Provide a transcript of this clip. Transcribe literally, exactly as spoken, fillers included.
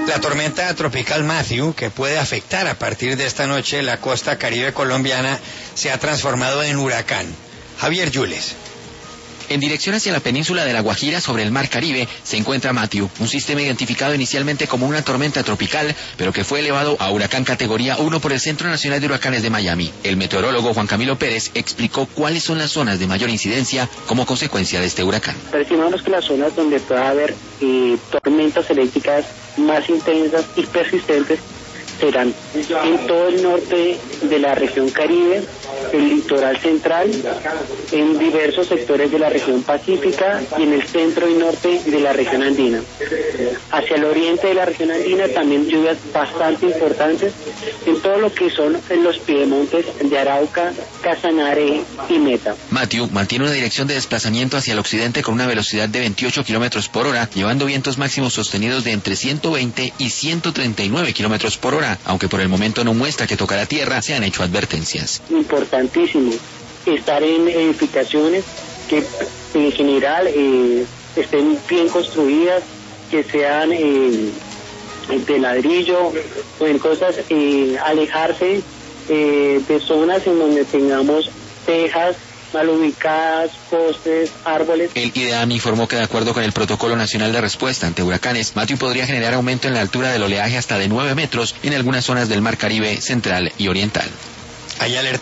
La tormenta tropical Matthew, que puede afectar a partir de esta noche la costa caribe colombiana, se ha transformado en huracán. Javier Yules. En dirección hacia la península de La Guajira, sobre el mar Caribe, se encuentra Matthew, un sistema identificado inicialmente como una tormenta tropical, pero que fue elevado a huracán categoría uno por el Centro Nacional de Huracanes de Miami. El meteorólogo Juan Camilo Pérez explicó cuáles son las zonas de mayor incidencia como consecuencia de este huracán. Estimamos que las zonas donde pueda haber eh, tormentas eléctricas más intensas y persistentes serán en todo el norte de la región Caribe, el litoral central, en diversos sectores de la región pacífica y en el centro y norte de la región andina. Hacia el oriente de la región andina también lluvias bastante importantes en todo lo que son en los piedemontes de Arauca, Casanare y Meta. Matthew mantiene una dirección de desplazamiento hacia el occidente con una velocidad de veintiocho kilómetros por hora, llevando vientos máximos sostenidos de entre ciento veinte y ciento treinta y nueve kilómetros por hora. Aunque por el momento no muestra que tocará tierra, se han hecho advertencias. Importantísimo estar en edificaciones que en general eh, estén bien construidas, que sean eh, de ladrillo o en cosas, eh, alejarse eh, de zonas en donde tengamos tejas mal ubicadas, postes, árboles. El IDEAM informó que de acuerdo con el Protocolo Nacional de Respuesta ante Huracanes, Matthew podría generar aumento en la altura del oleaje hasta de nueve metros en algunas zonas del Mar Caribe central y oriental. Hay alerta